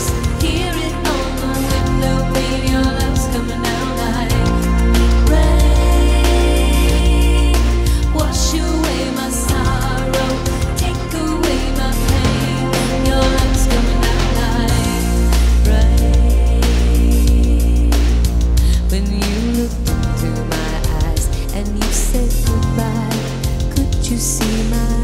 Hear it on the window pane. Your love's coming down like rain. Wash away my sorrow, take away my pain. Your love's coming down like rain. When you looked into my eyes and you said goodbye, could you see my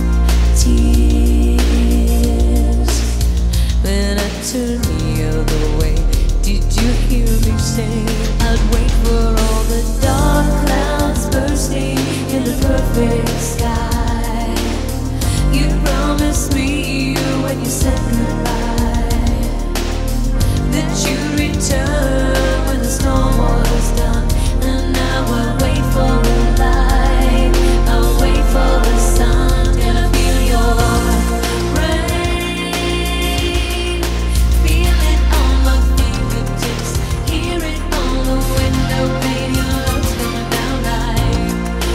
tears? When I turned the other way, did you hear me say I'd wait for all the dark clouds bursting in the perfect sky? You promised me when you said goodbye that you'd return when the storm was done. And now I wait for the light, I wait for the sun. Can I feel your rain? Feel it on my fingertips, hear it on the window pane. Your love's coming down like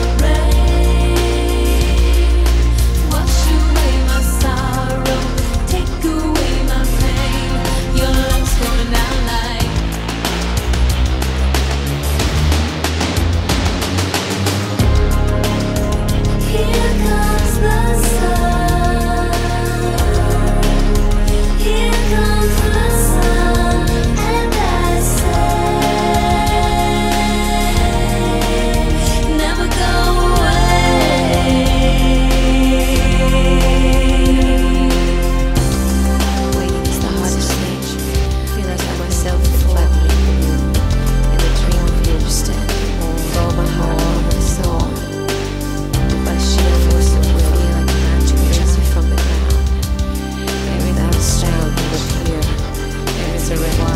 rain. Wash away my sorrow, take away my pain. Your love's coming down like here comes the sun, here comes the sun, and I say, never go away. Waiting is the hardest stage. Feel like I'm myself flatly in the dream of you understanding all my heart, my soul. By sheer force of will, you like a magic raise me from the ground. And without a sound, you appear. There is a red